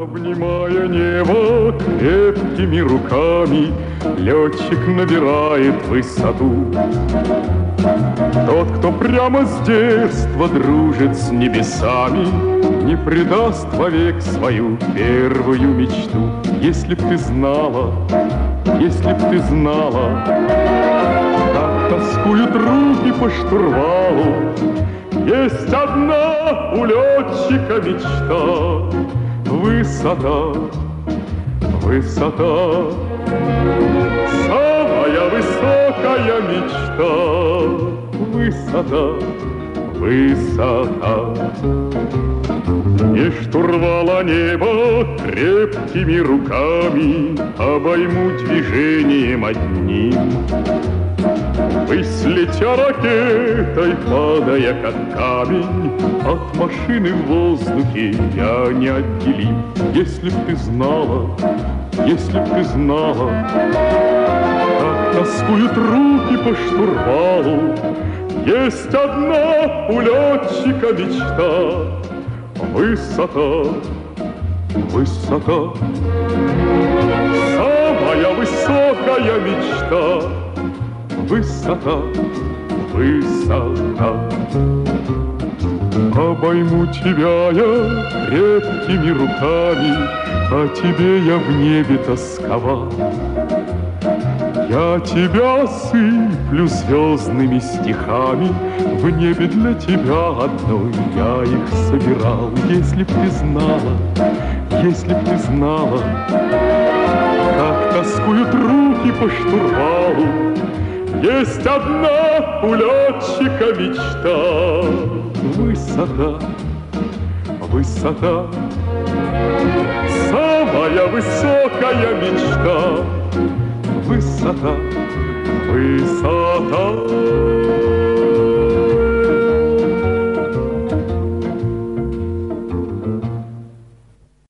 Обнимая небо крепкими руками, летчик набирает высоту. Тот, кто прямо с детства дружит с небесами, не предаст вовек свою первую мечту. Если б ты знала, если б ты знала, как тоскуют руки по штурвалу. Есть одна у летчика мечта — высота, высота. Самая высокая мечта — высота, высота. Не штурвала небо крепкими руками обойму движением одним. Ввысь летя ракетой, падая как камень, от машины в воздухе я неотделим. Если б ты знала, если б ты знала, как тоскуют руки по штурвалу. Есть одна у летчика мечта — высота, высота. Самая высокая мечта — высота, высота. Обойму тебя я крепкими руками, о тебе я в небе тосковал. Я тебя сыплю звездными стихами, в небе для тебя одной я их собирал. Если б ты знала, если б ты знала, как тоскуют руки по штурвалу. Есть одна у летчика мечта — высота, высота. Самая высокая мечта — высота, высота.